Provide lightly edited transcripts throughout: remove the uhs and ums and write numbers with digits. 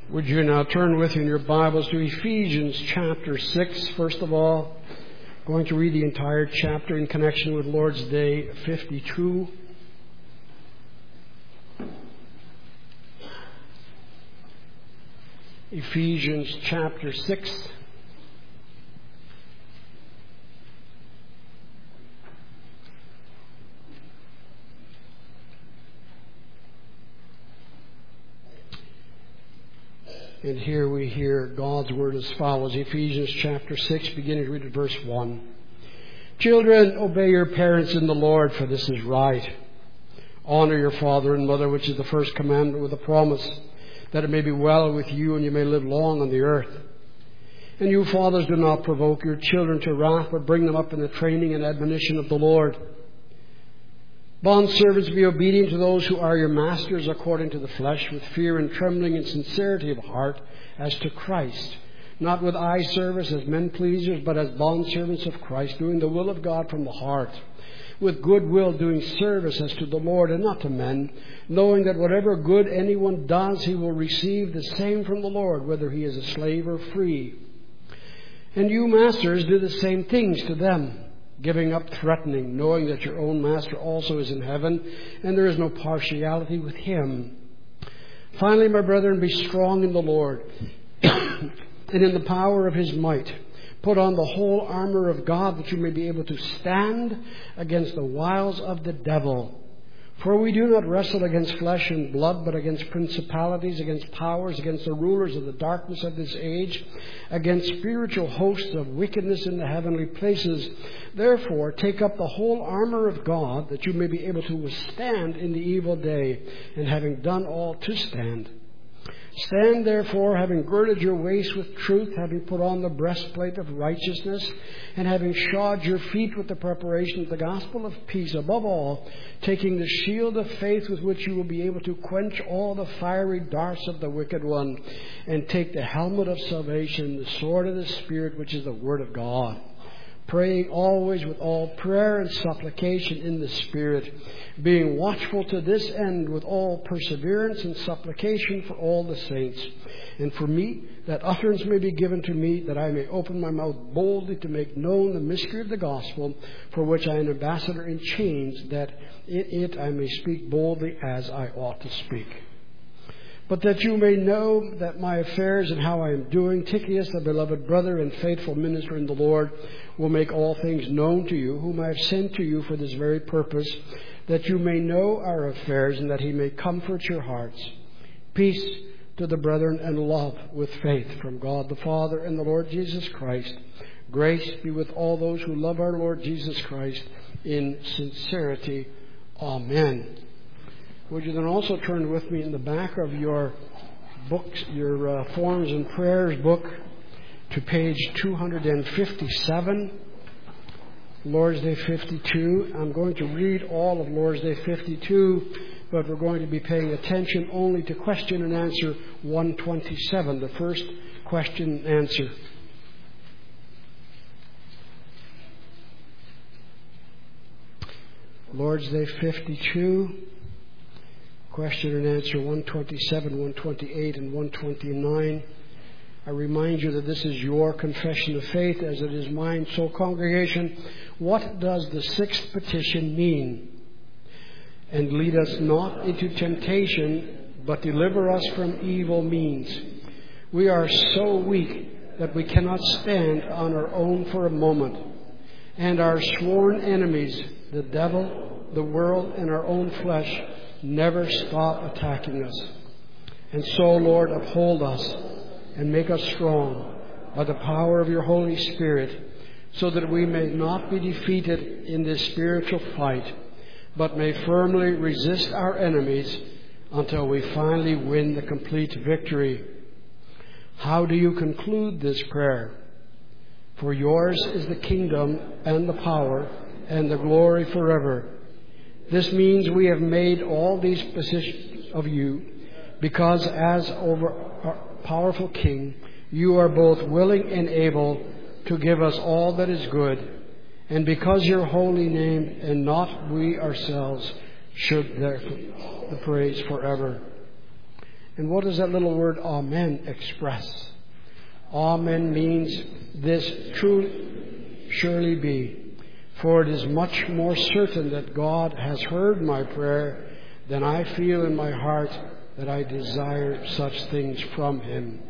Would you now turn with you in your Bibles to Ephesians chapter 6, first of all. I'm going to read the entire chapter in connection with Lord's Day 52. Ephesians chapter 6. And here we hear God's word as follows. Ephesians chapter 6, beginning to read at verse 1. Children, obey your parents in the Lord, for this is right. Honor your father and mother, which is the first commandment, with a promise that it may be well with you and you may live long on the earth. And you fathers, do not provoke your children to wrath, but bring them up in the training and admonition of the Lord. Bondservants, be obedient to those who are your masters according to the flesh, with fear and trembling and sincerity of heart, as to Christ, not with eye service as men pleasers, but as bondservants of Christ, doing the will of God from the heart, with good will doing service as to the Lord and not to men, knowing that whatever good anyone does, he will receive the same from the Lord, whether he is a slave or free. And you masters, do the same things to them, giving up threatening, knowing that your own master also is in heaven, and there is no partiality with him. Finally, my brethren, be strong in the Lord and in the power of his might. Put on the whole armor of God, that you may be able to stand against the wiles of the devil. For we do not wrestle against flesh and blood, but against principalities, against powers, against the rulers of the darkness of this age, against spiritual hosts of wickedness in the heavenly places. Therefore, take up the whole armor of God, that you may be able to withstand in the evil day, and having done all, to stand. Stand therefore, having girded your waist with truth, having put on the breastplate of righteousness, and having shod your feet with the preparation of the gospel of peace. Above all, taking the shield of faith, with which you will be able to quench all the fiery darts of the wicked one, and take the helmet of salvation, the sword of the Spirit, which is the word of God. Praying always with all prayer and supplication in the Spirit, being watchful to this end with all perseverance and supplication for all the saints. And for me, that utterance may be given to me, that I may open my mouth boldly to make known the mystery of the gospel, for which I am an ambassador in chains, that in it I may speak boldly as I ought to speak. But that you may know that my affairs and how I am doing, Tychicus, the beloved brother and faithful minister in the Lord, will make all things known to you, whom I have sent to you for this very purpose, that you may know our affairs, and that he may comfort your hearts. Peace to the brethren, and love with faith from God the Father and the Lord Jesus Christ. Grace be with all those who love our Lord Jesus Christ in sincerity. Amen. Would you then also turn with me in the back of your books, your Forms and Prayers book, to page 257, Lord's Day 52. I'm going to read all of Lord's Day 52, but we're going to be paying attention only to question and answer 127, the first question and answer. Lord's Day 52. Question and answer 127, 128, and 129. I remind you that this is your confession of faith, as it is mine. So, congregation, what does the sixth petition mean? And lead us not into temptation, but deliver us from evil means. We are so weak that we cannot stand on our own for a moment. And our sworn enemies, the devil, the world, and our own flesh, never stop attacking us. And so, Lord, uphold us and make us strong by the power of your Holy Spirit, so that we may not be defeated in this spiritual fight, but may firmly resist our enemies until we finally win the complete victory. How do you conclude this prayer? For yours is the kingdom and the power and the glory forever. This means we have made all these petitions of you, because as over our powerful King, you are both willing and able to give us all that is good, and because your holy name and not we ourselves should therefore the praise forever. And what does that little word amen express? Amen means this truly surely be. For it is much more certain that God has heard my prayer than I feel in my heart that I desire such things from Him.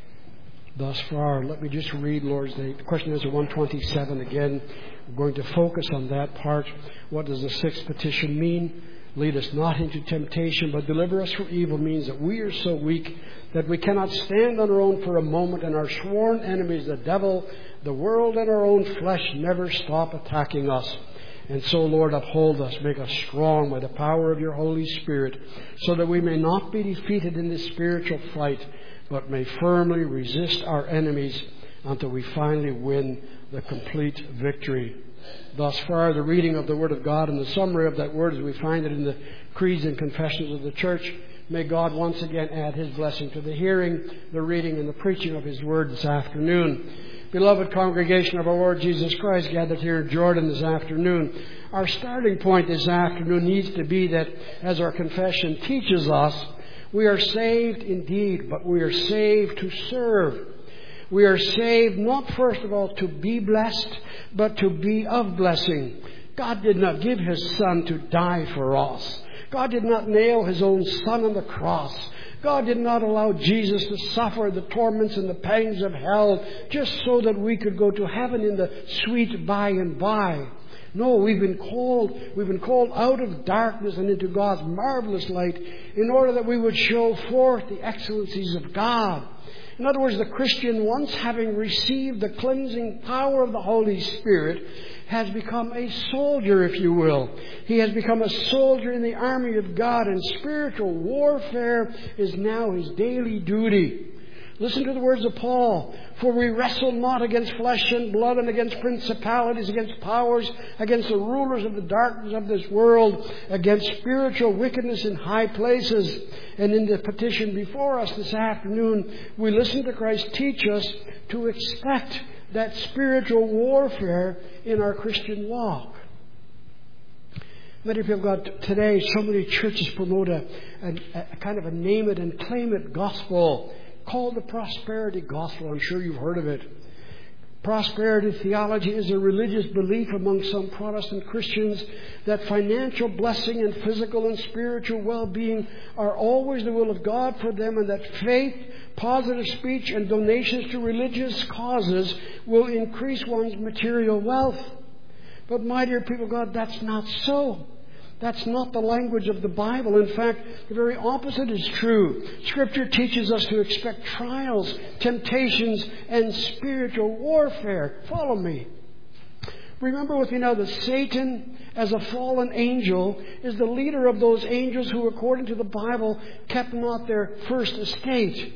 Thus far, let me just read Lord's Day. The question is 127 again. We're going to focus on that part. What does the sixth petition mean? Lead us not into temptation, but deliver us from evil means that we are so weak that we cannot stand on our own for a moment, and our sworn enemies, the devil, the world, and our own flesh, never stop attacking us. And so, Lord, uphold us, make us strong by the power of your Holy Spirit, so that we may not be defeated in this spiritual fight, but may firmly resist our enemies until we finally win the complete victory. Thus far, the reading of the Word of God and the summary of that Word as we find it in the creeds and confessions of the Church. May God once again add His blessing to the hearing, the reading, and the preaching of His Word this afternoon. Beloved congregation of our Lord Jesus Christ gathered here in Jordan this afternoon, our starting point this afternoon needs to be that, as our confession teaches us, we are saved indeed, but we are saved to serve. We are saved not first of all to be blessed, but to be of blessing. God did not give His Son to die for us. God did not nail His own Son on the cross. God did not allow Jesus to suffer the torments and the pangs of hell just so that we could go to heaven in the sweet by and by. No, we've been called out of darkness and into God's marvelous light in order that we would show forth the excellencies of God. In other words, the Christian, once having received the cleansing power of the Holy Spirit, has become a soldier, if you will. He has become a soldier in the army of God, and spiritual warfare is now his daily duty. Listen to the words of Paul. For we wrestle not against flesh and blood, and against principalities, against powers, against the rulers of the darkness of this world, against spiritual wickedness in high places. And in the petition before us this afternoon, we listen to Christ teach us to expect that spiritual warfare in our Christian walk. Many people got today, so many churches promote a kind of a name it and claim it gospel called the prosperity gospel. I'm sure you've heard of it. Prosperity theology is a religious belief among some Protestant Christians that financial blessing and physical and spiritual well-being are always the will of God for them, and that faith, positive speech, and donations to religious causes will increase one's material wealth. But my dear people of God, that's not so. That's not the language of the Bible. In fact, the very opposite is true. Scripture teaches us to expect trials, temptations, and spiritual warfare. Follow me. Remember with me now that Satan, as a fallen angel, is the leader of those angels who, according to the Bible, kept not their first estate.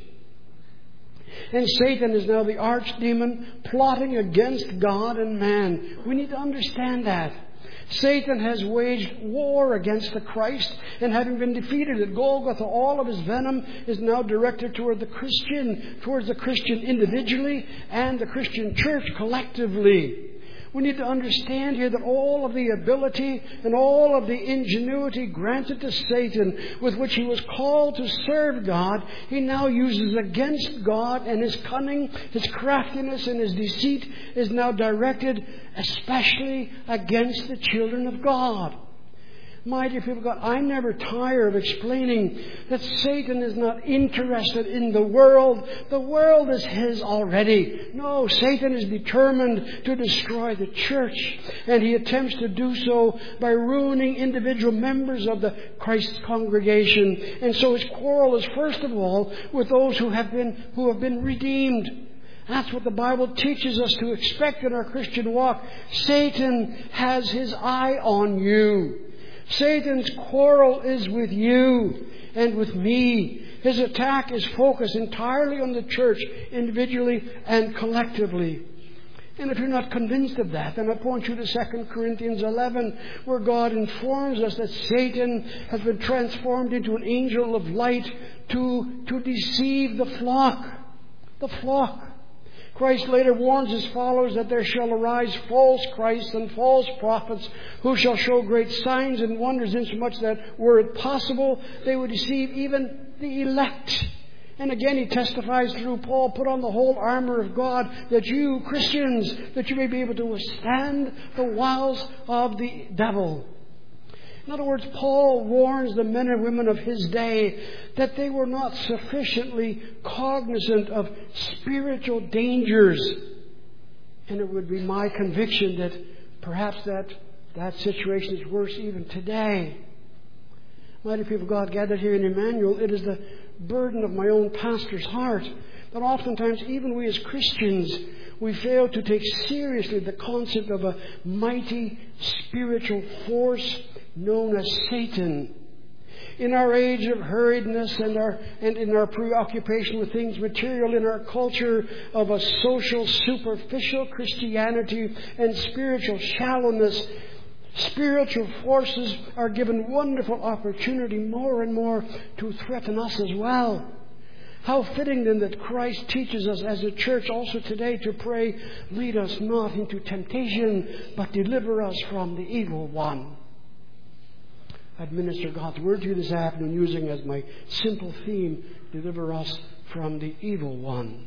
And Satan is now the archdemon plotting against God and man. We need to understand that. Satan has waged war against the Christ, and having been defeated at Golgotha, all of his venom is now directed towards the Christian individually and the Christian church collectively. We need to understand here that all of the ability and all of the ingenuity granted to Satan with which he was called to serve God, he now uses against God, and his cunning, his craftiness, and his deceit is now directed especially against the children of God. My dear people of God, I never tire of explaining that Satan is not interested in the world. The world is his already. No, Satan is determined to destroy the church. And he attempts to do so by ruining individual members of the Christ congregation. And so his quarrel is first of all with those who have been redeemed. That's what the Bible teaches us to expect in our Christian walk. Satan has his eye on you. Satan's quarrel is with you and with me. His attack is focused entirely on the church, individually and collectively. And if you're not convinced of that, then I point you to 2 Corinthians 11, where God informs us that Satan has been transformed into an angel of light to deceive the flock. The flock. Christ later warns his followers that there shall arise false Christs and false prophets who shall show great signs and wonders, insomuch that, were it possible, they would deceive even the elect. And again he testifies through Paul, put on the whole armor of God, that you, Christians, that you may be able to withstand the wiles of the devil. In other words, Paul warns the men and women of his day that they were not sufficiently cognizant of spiritual dangers. And it would be my conviction that perhaps that situation is worse even today. Mighty people of God gathered here in Emmanuel, it is the burden of my own pastor's heart that oftentimes even we as Christians, we fail to take seriously the concept of a mighty spiritual force known as Satan. In our age of hurriedness and in our preoccupation with things material, in our culture of a social, superficial Christianity and spiritual shallowness, spiritual forces are given wonderful opportunity more and more to threaten us as well. How fitting then that Christ teaches us as a church also today to pray, lead us not into temptation, but deliver us from the evil one. I administer God's word to you this afternoon using as my simple theme, deliver us from the evil one.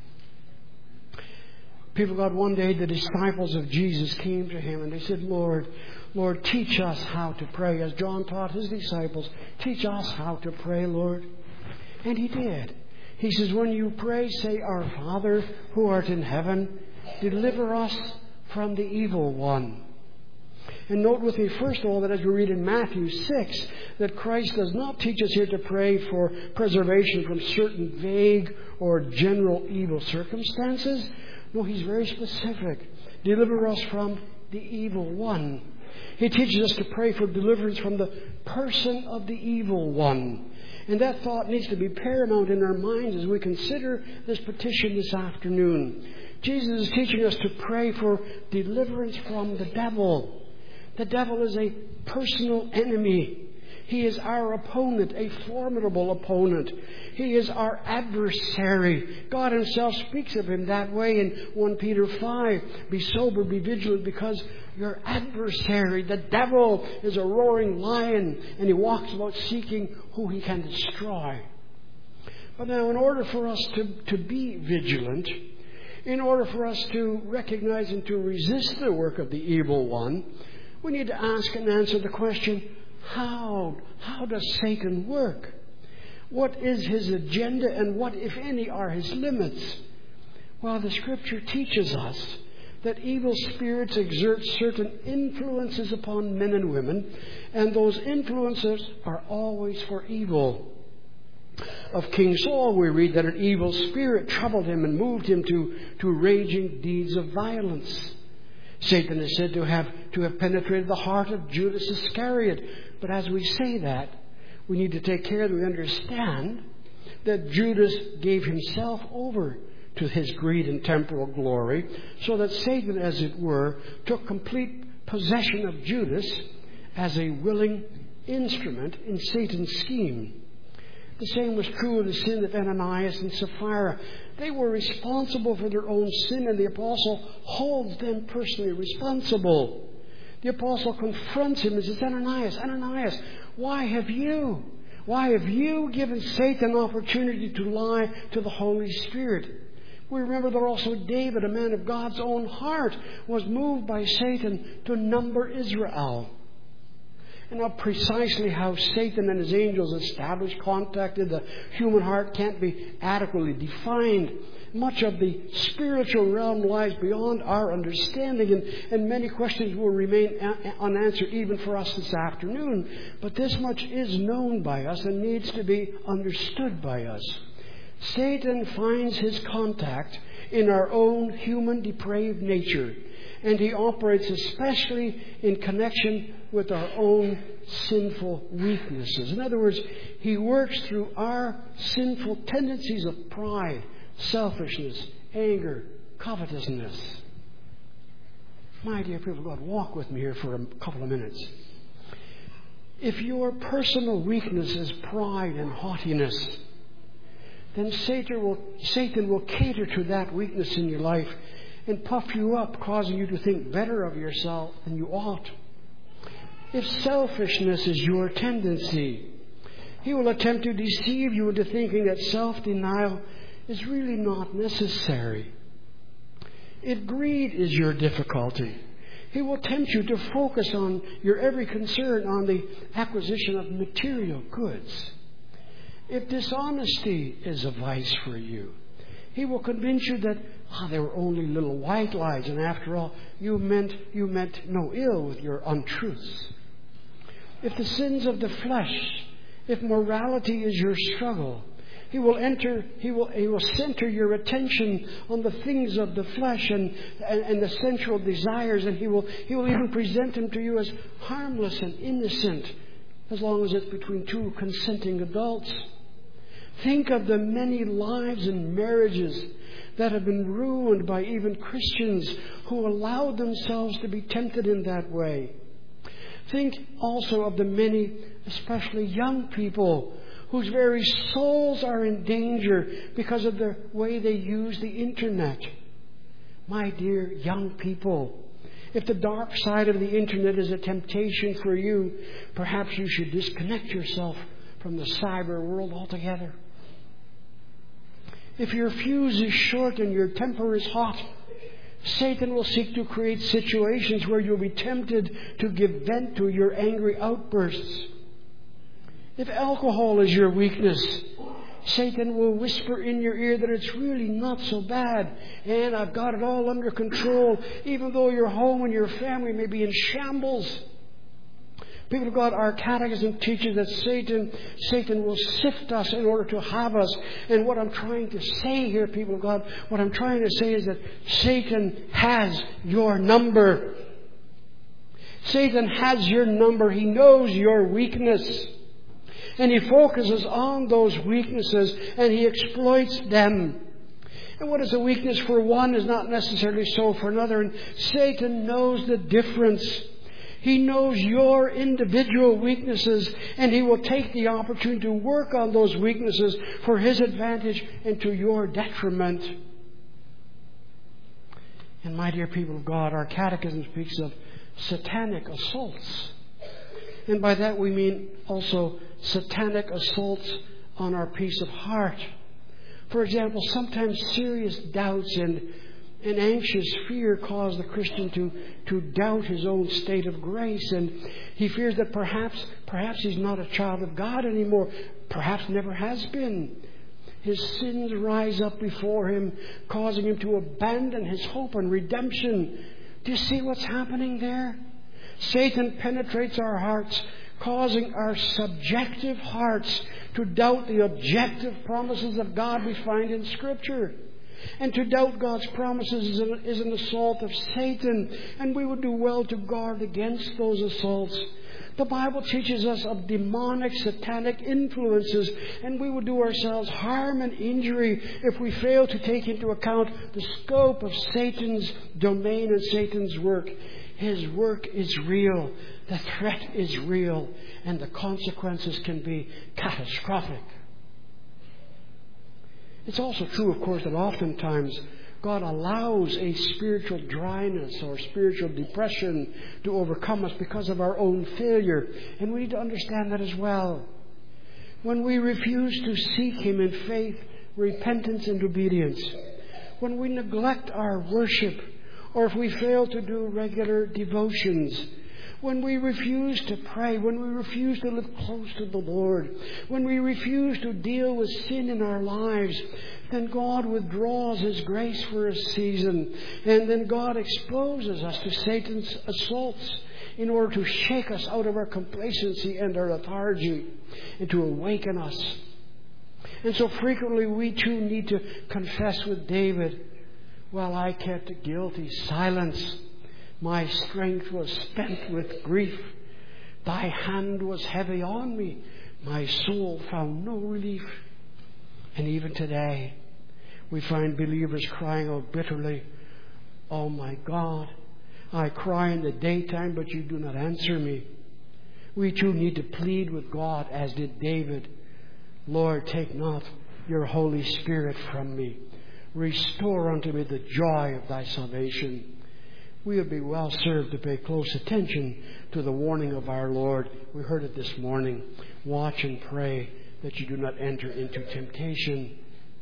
People of God, one day the disciples of Jesus came to him and they said, Lord, teach us how to pray. As John taught his disciples, teach us how to pray, Lord. And he did. He says, when you pray, say, Our Father who art in heaven, deliver us from the evil one. And note with me, first of all, that as we read in Matthew 6, that Christ does not teach us here to pray for preservation from certain vague or general evil circumstances. No, he's very specific. Deliver us from the evil one. He teaches us to pray for deliverance from the person of the evil one. And that thought needs to be paramount in our minds as we consider this petition this afternoon. Jesus is teaching us to pray for deliverance from the devil. The devil is a personal enemy. He is our opponent, a formidable opponent. He is our adversary. God himself speaks of him that way in 1 Peter 5. Be sober, be vigilant, because your adversary, the devil, is a roaring lion, and he walks about seeking who he can destroy. But now, in order for us to be vigilant, in order for us to recognize and to resist the work of the evil one, we need to ask and answer the question, how does Satan work? What is his agenda, and what, if any, are his limits? Well, the Scripture teaches us that evil spirits exert certain influences upon men and women, and those influences are always for evil. Of King Saul we read that an evil spirit troubled him and moved him to raging deeds of violence. Satan is said to have penetrated the heart of Judas Iscariot. But as we say that, we need to take care that we understand that Judas gave himself over to his greed and temporal glory, so that Satan, as it were, took complete possession of Judas as a willing instrument in Satan's scheme. The same was true of the sin of Ananias and Sapphira. They were responsible for their own sin, and the apostle holds them personally responsible. The apostle confronts him and says, Ananias, why have you given Satan an opportunity to lie to the Holy Spirit? We remember that also David, a man of God's own heart, was moved by Satan to number Israel. And now precisely how Satan and his angels established contact in the human heart can't be adequately defined. Much of the spiritual realm lies beyond our understanding, and many questions will remain unanswered even for us this afternoon. But this much is known by us and needs to be understood by us. Satan finds his contact in our own human depraved nature, and he operates especially in connection with our own sinful weaknesses. In other words, he works through our sinful tendencies of pride, selfishness, anger, covetousness. My dear people of God, walk with me here for a couple of minutes. If your personal weakness is pride and haughtiness, then Satan will cater to that weakness in your life and puff you up, causing you to think better of yourself than you ought. If selfishness is your tendency, He will attempt to deceive you into thinking that self-denial is really not necessary. If greed is your difficulty, he will tempt you to focus on your every concern on the acquisition of material goods. If dishonesty is a vice for you, he will convince you that they were only little white lies, and after all, you meant no ill with your untruths. If the sins of the flesh, if morality is your struggle, he will center your attention on the things of the flesh and the sensual desires, and he will even present them to you as harmless and innocent, as long as it's between two consenting adults. Think of the many lives and marriages that have been ruined by even Christians who allowed themselves to be tempted in that way. Think also of the many, especially young people, whose very souls are in danger because of the way they use the internet. My dear young people, if the dark side of the internet is a temptation for you, perhaps you should disconnect yourself from the cyber world altogether. If your fuse is short and your temper is hot, Satan will seek to create situations where you'll be tempted to give vent to your angry outbursts. If alcohol is your weakness, Satan will whisper in your ear that it's really not so bad, and I've got it all under control, even though your home and your family may be in shambles. People of God, our catechism teaches that Satan will sift us in order to have us. And what I'm trying to say here, people of God, what I'm trying to say is that Satan has your number. Satan has your number. He knows your weakness. And he focuses on those weaknesses and he exploits them. And what is a weakness for one is not necessarily so for another. And Satan knows the difference. He knows your individual weaknesses, and he will take the opportunity to work on those weaknesses for his advantage and to your detriment. And my dear people of God, our catechism speaks of satanic assaults. And by that we mean also satanic assaults on our peace of heart. For example, sometimes serious doubts and anxious fear cause the Christian to doubt his own state of grace, and he fears that perhaps he's not a child of God anymore, perhaps never has been. His sins rise up before him, causing him to abandon his hope on redemption. Do you see what's happening there? Satan penetrates our hearts, causing our subjective hearts to doubt the objective promises of God we find in Scripture. And to doubt God's promises is an assault of Satan, and we would do well to guard against those assaults. The Bible teaches us of demonic, satanic influences, and we would do ourselves harm and injury if we fail to take into account the scope of Satan's domain and Satan's work. His work is real, the threat is real, and the consequences can be catastrophic. It's also true, of course, that oftentimes God allows a spiritual dryness or spiritual depression to overcome us because of our own failure. And we need to understand that as well. When we refuse to seek Him in faith, repentance, and obedience, when we neglect our worship, or if we fail to do regular devotions, when we refuse to pray, when we refuse to live close to the Lord, when we refuse to deal with sin in our lives, then God withdraws His grace for a season. And then God exposes us to Satan's assaults in order to shake us out of our complacency and our lethargy and to awaken us. And so frequently we too need to confess with David, "While I kept guilty silence, my strength was spent with grief. Thy hand was heavy on me. My soul found no relief." And even today, we find believers crying out bitterly, "Oh my God, I cry in the daytime, but you do not answer me." We too need to plead with God, as did David. "Lord, take not your Holy Spirit from me. Restore unto me the joy of thy salvation." We would be well served to pay close attention to the warning of our Lord. We heard it this morning. watch and pray that you do not enter into temptation.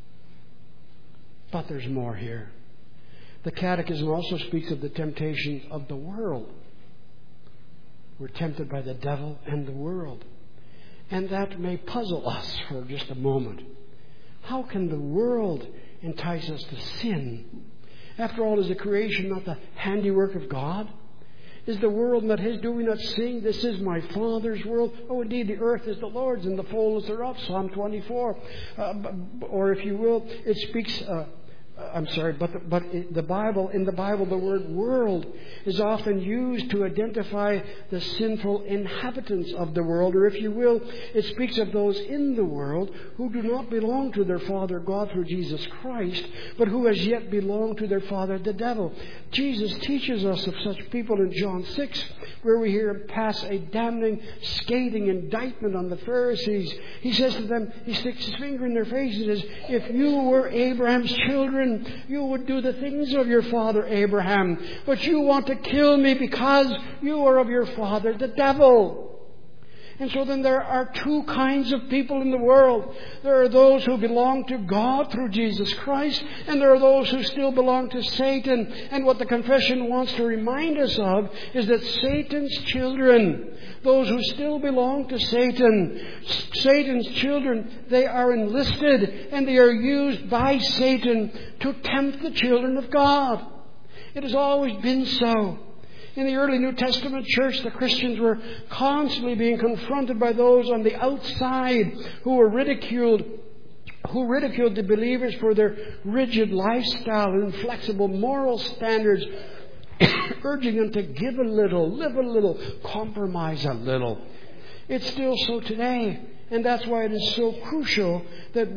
But there's more here. The Catechism also speaks of the temptations of the world. We're tempted by the devil and the world. And that may puzzle us for just a moment. How can the world entice us to sin? After all, is the creation not the handiwork of God? Is the world not His? Do we not sing, "This is my Father's world"? Oh, indeed, the earth is the Lord's and the fullness thereof. Psalm 24. Or if you will, it speaks... in the Bible, the word world is often used to identify the sinful inhabitants of the world. Or if you will, it speaks of those in the world who do not belong to their Father God through Jesus Christ, but who as yet belong to their father, the devil. Jesus teaches us of such people in John 6, where we hear Him pass a damning, scathing indictment on the Pharisees. He says to them, He sticks His finger in their faces and says, "If you were Abraham's children, you would do the things of your father Abraham. But you want to kill me because you are of your father, the devil." And so then there are two kinds of people in the world. There are those who belong to God through Jesus Christ, and there are those who still belong to Satan. And what the confession wants to remind us of is that Satan's children, those who still belong to Satan's children, they are enlisted and they are used by Satan to tempt the children of God. It has always been so. In the early New Testament church, the Christians were constantly being confronted by those on the outside who ridiculed the believers for their rigid lifestyle and inflexible moral standards, urging them to give a little, live a little, compromise a little. It's still so today, and that's why it is so crucial that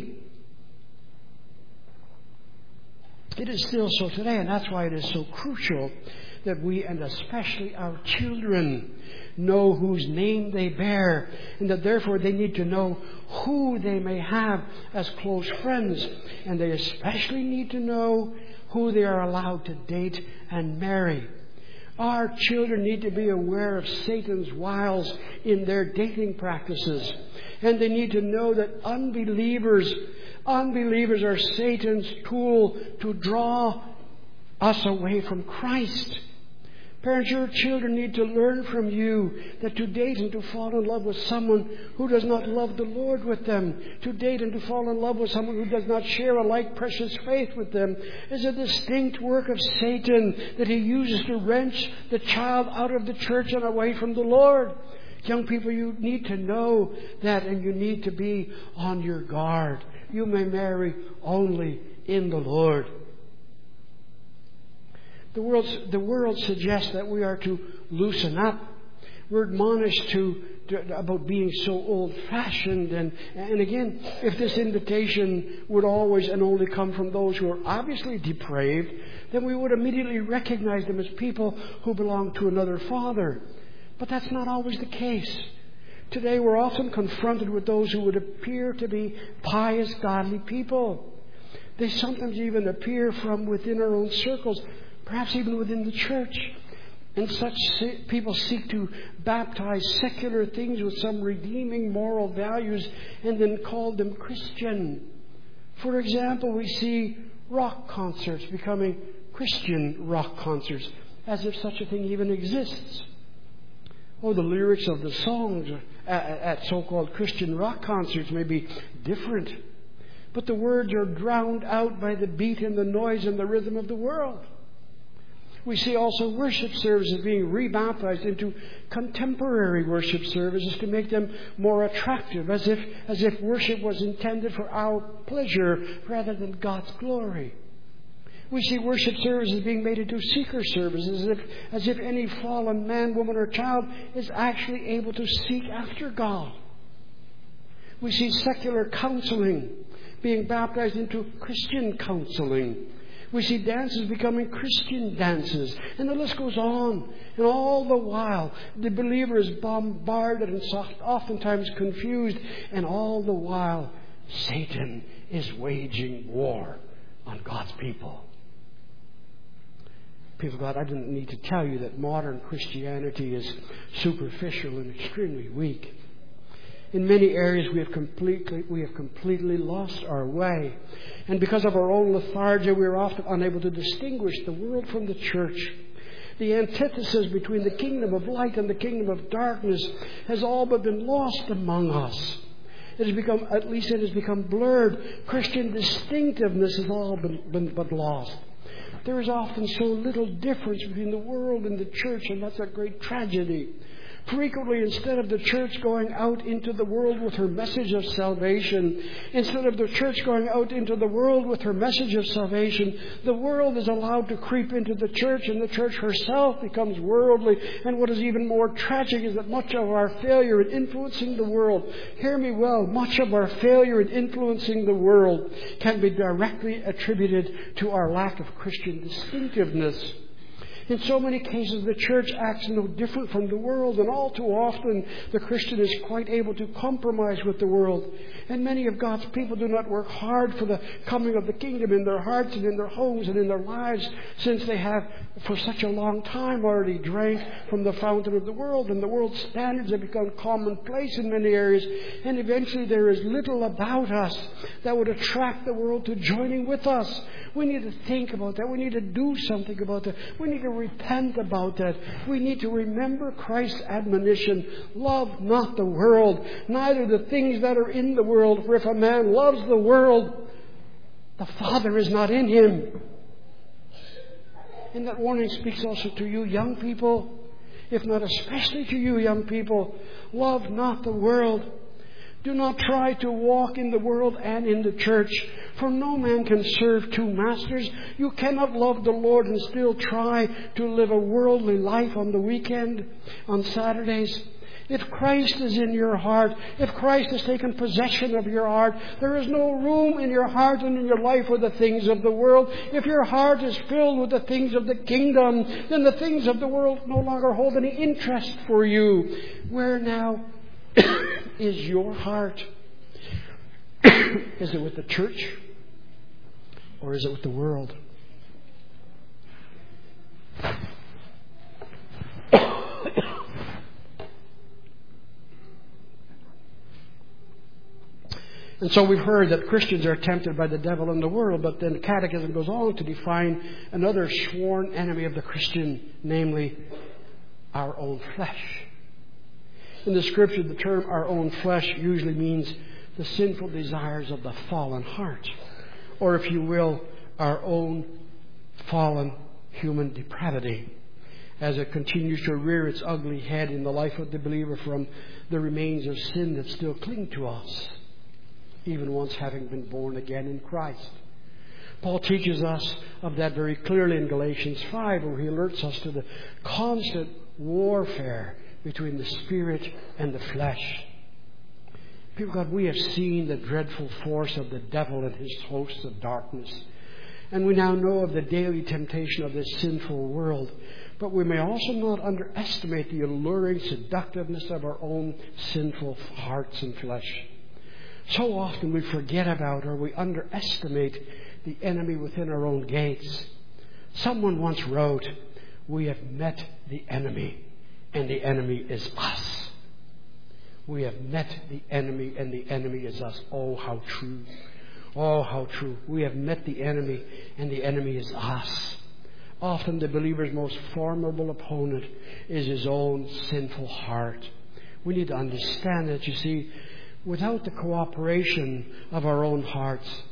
we, and especially our children, know whose name they bear, and that therefore they need to know who they may have as close friends, and they especially need to know who they are allowed to date and marry. Our children need to be aware of Satan's wiles in their dating practices, and they need to know that unbelievers are Satan's tool to draw us away from Christ. Parents, your children need to learn from you that to date and to fall in love with someone who does not love the Lord with them, to date and to fall in love with someone who does not share a like precious faith with them, is a distinct work of Satan that he uses to wrench the child out of the church and away from the Lord. Young people, you need to know that, and you need to be on your guard. You may marry only in the Lord. The world suggests that we are to loosen up. We're admonished about being so old-fashioned. And again, if this invitation would always and only come from those who are obviously depraved, then we would immediately recognize them as people who belong to another father. But that's not always the case. Today we're often confronted with those who would appear to be pious, godly people. They sometimes even appear from within our own circles, perhaps even within the church. And such people seek to baptize secular things with some redeeming moral values and then call them Christian. For example, we see rock concerts becoming Christian rock concerts, as if such a thing even exists. Oh, the lyrics of the songs at so-called Christian rock concerts may be different, but the words are drowned out by the beat and the noise and the rhythm of the world. We see also worship services being rebaptized into contemporary worship services to make them more attractive, as if worship was intended for our pleasure rather than God's glory. We see worship services being made into seeker services, as if any fallen man, woman, or child is actually able to seek after God. We see secular counseling being baptized into Christian counseling. We see dances becoming Christian dances. And the list goes on. And all the while, the believer is bombarded and oftentimes confused. And all the while, Satan is waging war on God's people. People of God, I didn't need to tell you that modern Christianity is superficial and extremely weak. In many areas we have completely lost our way. And because of our own lethargy, we are often unable to distinguish the world from the church. The antithesis between the kingdom of light and the kingdom of darkness has all but been lost among us. It has become blurred. Christian distinctiveness has all been lost. There is often so little difference between the world and the church, and that's a great tragedy. Frequently, instead of the church going out into the world with her message of salvation, instead of the church going out into the world with her message of salvation, the world is allowed to creep into the church, and the church herself becomes worldly. And what is even more tragic is that much of our failure in influencing the world, hear me well, much of our failure in influencing the world can be directly attributed to our lack of Christian distinctiveness. In so many cases, the church acts no different from the world, and all too often the Christian is quite able to compromise with the world. And many of God's people do not work hard for the coming of the kingdom in their hearts and in their homes and in their lives, since they have for such a long time already drank from the fountain of the world, and the world's standards have become commonplace in many areas, and eventually there is little about us that would attract the world to joining with us. We need to think about that. We need to do something about that. We need to repent about that. We need to remember Christ's admonition, love not the world, neither the things that are in the world. For if a man loves the world, the Father is not in him. And that warning speaks also to you young people, if not especially to you young people. Love not the world. Do not try to walk in the world and in the church, for no man can serve two masters. You cannot love the Lord and still try to live a worldly life on the weekend, on Saturdays. If Christ is in your heart, if Christ has taken possession of your heart, there is no room in your heart and in your life for the things of the world. If your heart is filled with the things of the kingdom, then the things of the world no longer hold any interest for you. Where now is your heart? Is it with the church? Or is it with the world? And so we've heard that Christians are tempted by the devil and the world, but then the Catechism goes on to define another sworn enemy of the Christian, namely our own flesh. In the Scripture, the term our own flesh usually means the sinful desires of the fallen heart, or if you will, our own fallen human depravity, as it continues to rear its ugly head in the life of the believer from the remains of sin that still cling to us, even once having been born again in Christ. Paul teaches us of that very clearly in Galatians 5, where he alerts us to the constant warfare between the spirit and the flesh. People of God, we have seen the dreadful force of the devil and his hosts of darkness. And we now know of the daily temptation of this sinful world. But we may also not underestimate the alluring seductiveness of our own sinful hearts and flesh. So often we forget about or we underestimate the enemy within our own gates. Someone once wrote, "We have met the enemy, and the enemy is us." We have met the enemy, and the enemy is us. Oh, how true. Oh, how true. We have met the enemy, and the enemy is us. Often the believer's most formidable opponent is his own sinful heart. We need to understand that, you see, without the cooperation of our own hearts,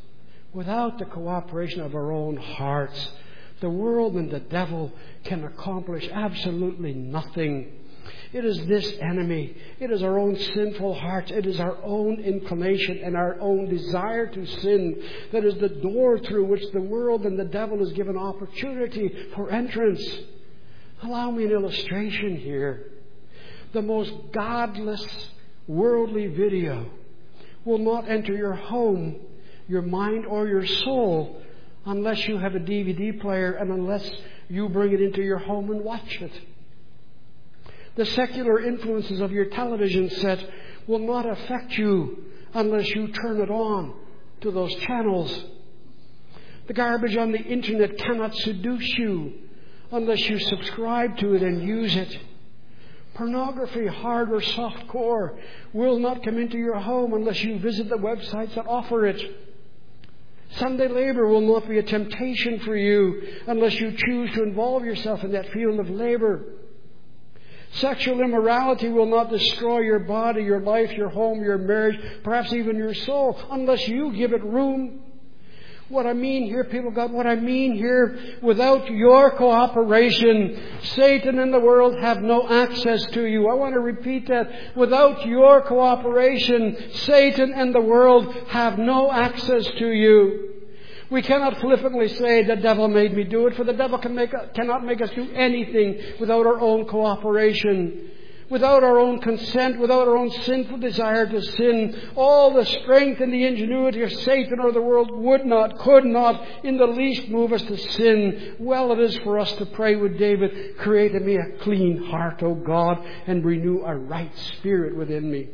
the world and the devil can accomplish absolutely nothing. It is this enemy. It is our own sinful hearts. It is our own inclination and our own desire to sin that is the door through which the world and the devil is given opportunity for entrance. Allow me an illustration here. The most godless, worldly video will not enter your home, your mind, or your soul unless you have a DVD player and unless you bring it into your home and watch it. The secular influences of your television set will not affect you unless you turn it on to those channels. The garbage on the internet cannot seduce you unless you subscribe to it and use it. Pornography, hard or soft core, will not come into your home unless you visit the websites that offer it. Sunday labor will not be a temptation for you unless you choose to involve yourself in that field of labor. Sexual immorality will not destroy your body, your life, your home, your marriage, perhaps even your soul, unless you give it room. What I mean here, people of God, what I mean here, without your cooperation, Satan and the world have no access to you. I want to repeat that. Without your cooperation, Satan and the world have no access to you. We cannot flippantly say, the devil made me do it, for the devil cannot make us do anything without our own cooperation. Without our own consent, without our own sinful desire to sin, all the strength and the ingenuity of Satan or the world could not in the least move us to sin. Well, it is for us to pray with David, create in me a clean heart, O God, and renew a right spirit within me.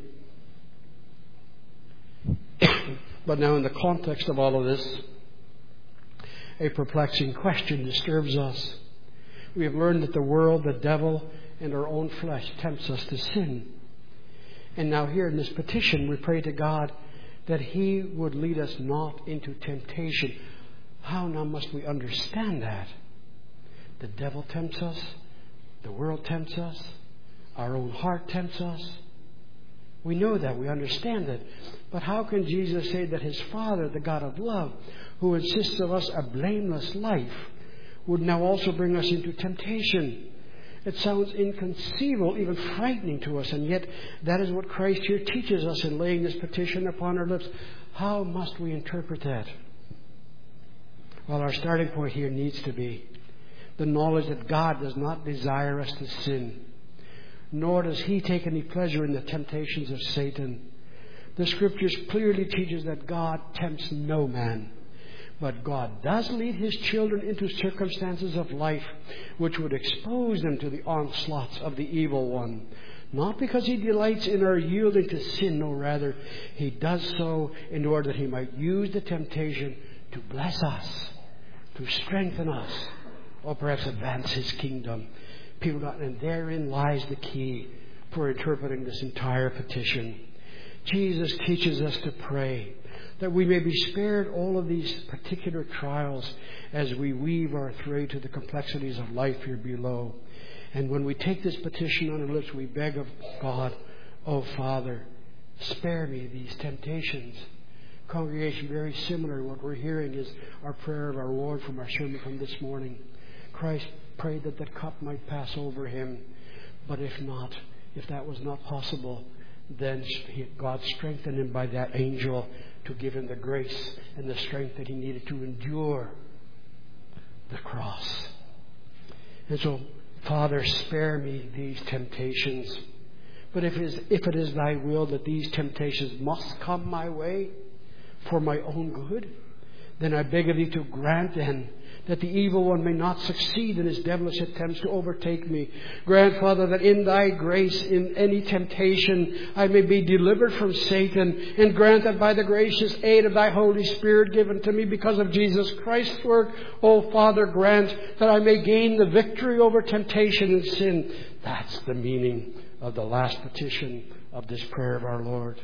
But now in the context of all of this, a perplexing question disturbs us. We have learned that the world, the devil, and our own flesh tempts us to sin. And now here in this petition, we pray to God that He would lead us not into temptation. How now must we understand that? The devil tempts us. The world tempts us. Our own heart tempts us. We know that. We understand it. But how can Jesus say that His Father, the God of love, who insists of us a blameless life, would now also bring us into temptation? It sounds inconceivable, even frightening to us, and yet that is what Christ here teaches us in laying this petition upon our lips. How must we interpret that? Well, our starting point here needs to be the knowledge that God does not desire us to sin, nor does He take any pleasure in the temptations of Satan. The Scriptures clearly teaches that God tempts no man. But God does lead His children into circumstances of life which would expose them to the onslaughts of the evil one. Not because He delights in our yielding to sin, no, rather, He does so in order that He might use the temptation to bless us, to strengthen us, or perhaps advance His kingdom. People, and therein lies the key for interpreting this entire petition. Jesus teaches us to pray that we may be spared all of these particular trials as we weave our way to the complexities of life here below. And when we take this petition on our lips, we beg of God, "Oh Father, spare me these temptations." Congregation, very similar. What we're hearing is our prayer of our Lord from our sermon from this morning. Christ prayed that the cup might pass over Him. But if not, if that was not possible, then God strengthened Him by that angel to give Him the grace and the strength that He needed to endure the cross. And so, Father, spare me these temptations. But if it is Thy will that these temptations must come my way for my own good, then I beg of Thee to grant then that the evil one may not succeed in his devilish attempts to overtake me. Grant, Father, that in Thy grace, in any temptation, I may be delivered from Satan. And grant that by the gracious aid of Thy Holy Spirit given to me because of Jesus Christ's work, O Father, grant that I may gain the victory over temptation and sin. That's the meaning of the last petition of this prayer of our Lord.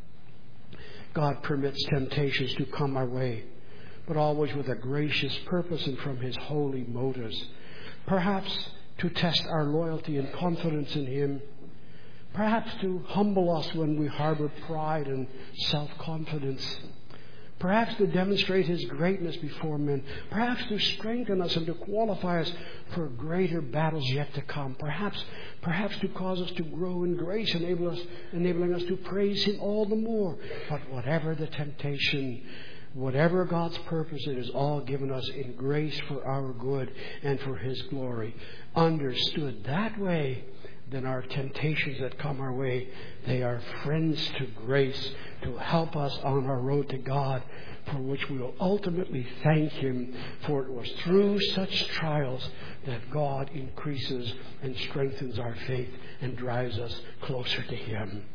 God permits temptations to come our way, but always with a gracious purpose and from His holy motives. Perhaps to test our loyalty and confidence in Him. Perhaps to humble us when we harbor pride and self-confidence. Perhaps to demonstrate His greatness before men. Perhaps to strengthen us and to qualify us for greater battles yet to come. Perhaps to cause us to grow in grace, enabling us to praise Him all the more. But whatever the temptation, whatever God's purpose, it is all given us in grace for our good and for His glory. Understood that way, then our temptations that come our way, they are friends to grace to help us on our road to God, for which we will ultimately thank Him. For it was through such trials that God increases and strengthens our faith and drives us closer to Him.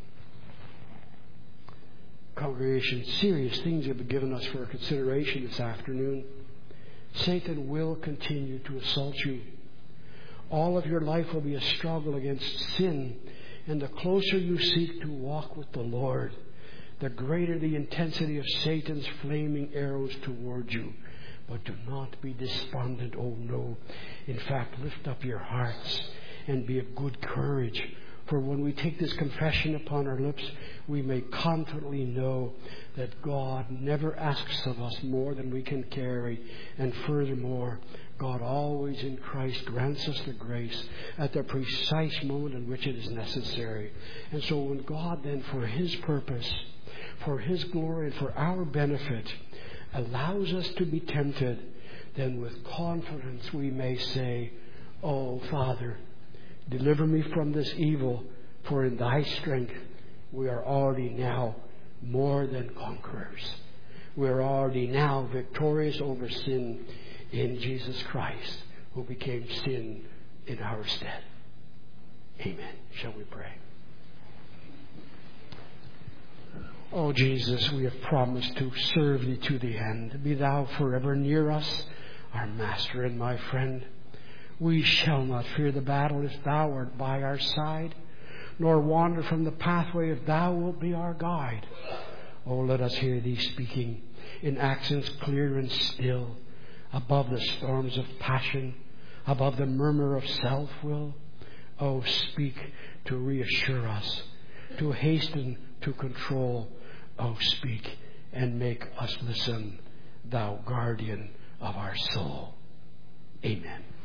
Congregation, serious things have been given us for consideration this afternoon. Satan will continue to assault you. All of your life will be a struggle against sin. And the closer you seek to walk with the Lord, the greater the intensity of Satan's flaming arrows toward you. But do not be despondent, oh no. In fact, lift up your hearts and be of good courage. For when we take this confession upon our lips, we may confidently know that God never asks of us more than we can carry. And furthermore, God always in Christ grants us the grace at the precise moment in which it is necessary. And so when God then, for His purpose, for His glory, and for our benefit, allows us to be tempted, then with confidence we may say, "Oh, Father, deliver me from this evil, for in Thy strength we are already now more than conquerors. We are already now victorious over sin in Jesus Christ, who became sin in our stead." Amen. Shall we pray? Oh, Jesus, we have promised to serve Thee to the end. Be Thou forever near us, our Master and my friend. We shall not fear the battle if Thou art by our side, nor wander from the pathway if Thou wilt be our guide. Oh, let us hear Thee speaking in accents clear and still, above the storms of passion, above the murmur of self-will. Oh, speak to reassure us, to hasten, to control. Oh, speak and make us listen, Thou guardian of our soul. Amen.